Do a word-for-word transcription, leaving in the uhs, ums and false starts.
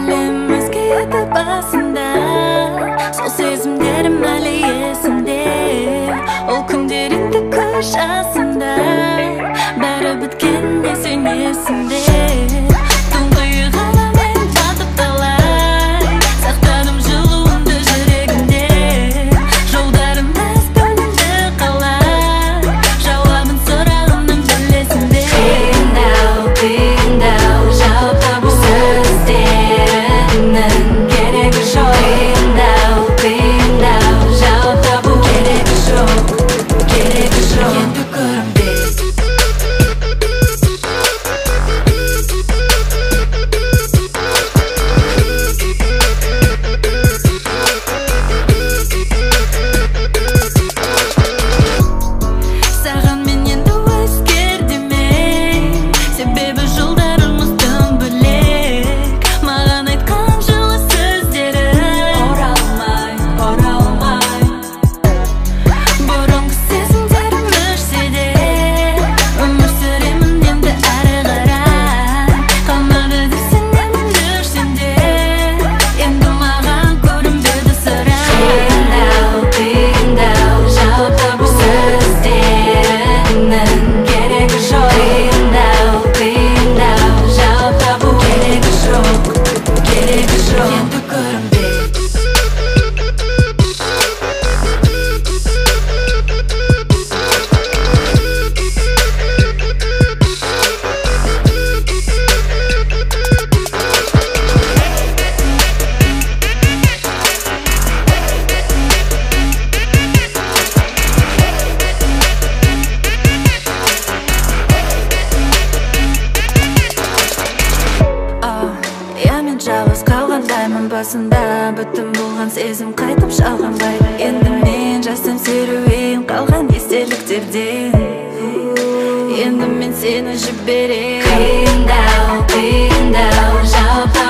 әлем өзгерді басында, сол сезімдерім әлі есімде. Ол күндеріңді көз жасында, бәрі біткеніне сен есімде. Тұңғиық ғаламмен батып талай, сақтадым жылуымды жүрегімде. Жолдарымыз бөлінді қалай, жауабын сұрағымның білесің бе? Қиындау, қиындау, жауап табу сөздерінің керегі жоқ. Қиындау, қиындау, жауап табу керегі жоқ, керегі жоқ. Енді көрінбе жалғыз қалғандаймын басында, бүтін болған сезім қайтып жалғанбайды. Енді мен жазсам серуен қалған естеліктерден, енді мен сені жіберем. Қиындау, қиындау, жауап